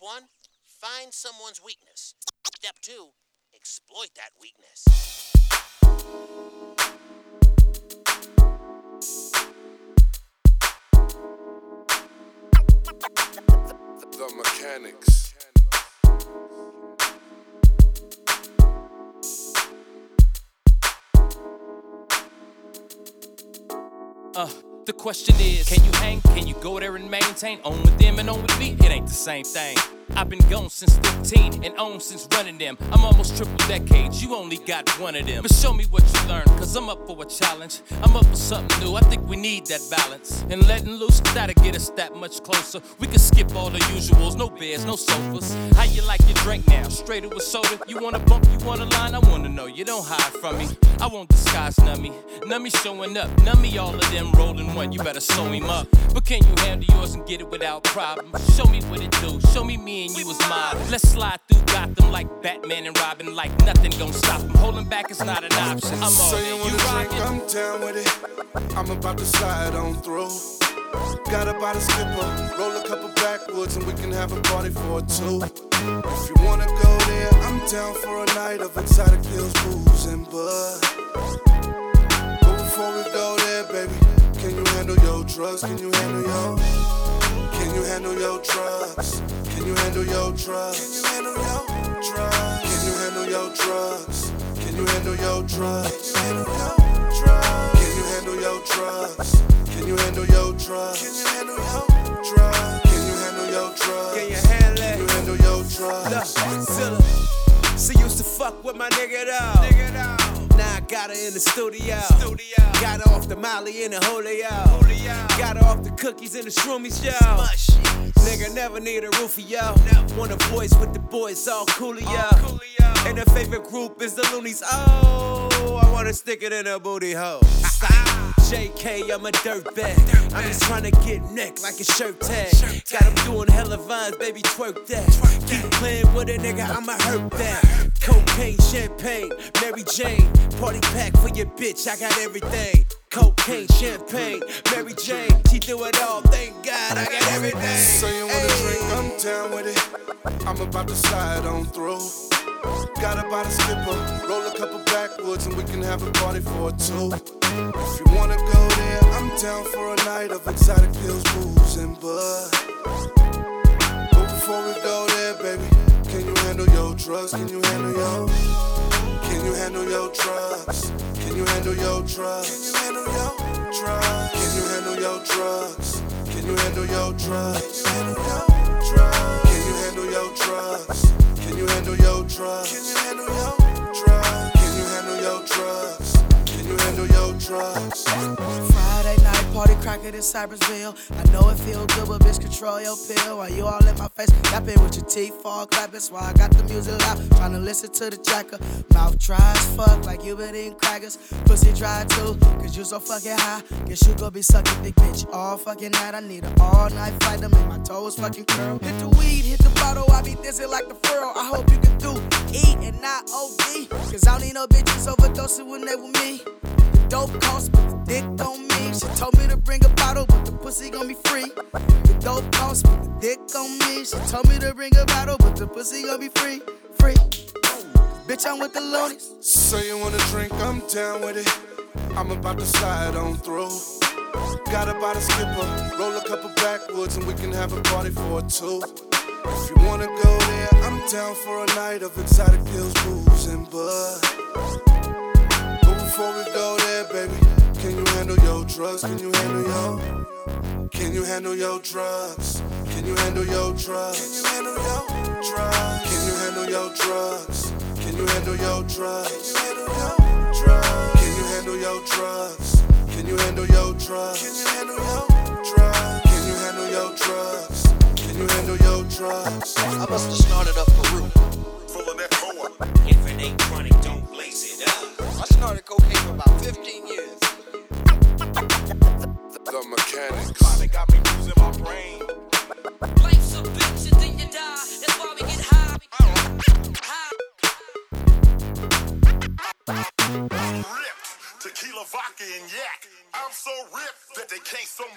1, find someone's weakness. Step 2, exploit that weakness. The Mechanics. The question is, can you hang? Can you go there and maintain? On with them and on with me? It ain't the same thing. I've been gone since 15 and on since running them. I'm almost triple decades, you only got one of them. But show me what you learned, cause I'm up for a challenge. I'm up for something new, I think we need that balance. And letting loose, that'll get us that much closer. We can skip all the usuals, no beds, no sofas. How you like your drink now? Straight or with soda? You want a bump, you want a line? I wanna know, you don't hide from me. I won't disguise nummy. Nummy showing up, nummy all of them rolling one. You better sew him up. But can you handle yours and get it without problem? Show me what it do, show me and you was mine. Let's slide through Gotham like Batman and Robin, like nothing gon' stop them. Holding back is not an option. I'm all Say you in. wanna You drink, rockin'? I'm down with it. I'm about to slide on through. Got a bottle skipper, roll a couple backwoods and we can have a party for 2. If you wanna go there, I'm down for a night of exotic pills, booze, and bud. But before we go there, baby, can you handle your drugs? Can you handle your? Can you handle your drugs? Can you handle your drugs? Can you handle your drugs? Can you handle your drugs? Can you handle your drugs? Can you handle your drugs? Can you handle your drugs? Can you handle your drugs? Can you handle your drugs? Can you handle it? Can you handle your drugs? Look, Zilla. She used to fuck with my nigga though. Now I got her in the studio. Got her off the Molly in the Julio. Got her off the cookies in the shroomies, yo. Nigga never need a roofie, yo. Want a voice with the boys, all coolio. And her favorite group is the Loonies. Oh, I wanna stick it in her booty hole. JK, I'm a dirtbag. I'm just trying to get neck like a shirt tag. Got him doing hella vines, baby, twerk that. Keep playing with a nigga, I'ma hurt that. Cocaine, champagne, Mary Jane. Party pack for your bitch, I got everything. Cocaine, champagne, Mary Jane. She do it all, thank God, I got everything. Say you wanna drink, I'm down with it. I'm about to slide on through. Got a bottle skipper, roll a couple backwoods and we can have a party for 2. If you wanna go there, I'm down for a night of exotic pills, booze, and bud. But before we go there, baby, can you handle your drugs? Can you handle your? Can you handle your drugs? Can you handle your drugs? Can you handle your drugs? Can you handle your drugs? Can you handle your drugs? Can you handle your drugs? Can you handle your drugs? Can you handle your drugs? Can you handle your drugs? Can you handle your drugs? Can you handle your drugs? Friday night party cracking in Cypressville. I know it feel good, but bitch, control your pill. While you all in my face, yapping with your teeth all clapping. So I got the music loud, trying to listen to the jacker. Mouth dry as fuck, like you been eating crackers. Pussy dry too, cause you so fucking high. Guess you gon' be sucking dick, bitch, all fucking night. I need an all night fight to make my toes fucking curl. Hit the weed, hit the bottle, I be dancing like the furrow. I hope you can do eat and not OD. Cause I don't need no bitches overdosing when they with me. The dope costs, but the dick don't mean. She told me to bring a bottle, but the pussy gon' be free. The dope costs, but the dick don't mean. She told me to bring a bottle, but the pussy gon' be free. Free. Bitch, I'm with the loonies. Say you wanna drink, I'm down with it. I'm about to slide on through. Got a bottle skipper, roll a couple backwoods and we can have a party for 2. If you wanna go there, I'm down for a night of exotic pills, booze, and bud. But before we go there, baby, can you handle your drugs? Can you handle your? Can you handle your drugs? Can you handle your drugs? Can you handle your drugs? Can you handle your drugs? Can you handle your drugs? Can you handle your drugs? Can you handle your drugs? Can you handle your drugs? Can you handle your drugs? Can you handle your drugs? Can you handle your drugs? I must have started up Peru. Full of that power. If it ain't chronic, don't blaze it up. I started cocaine for about 15 years. The Mechanics. Finally got me losing my brain. Life's a bitch and then you die. That's why we get high. Ripped. Tequila, vodka, and yak. I'm so ripped that they can't sew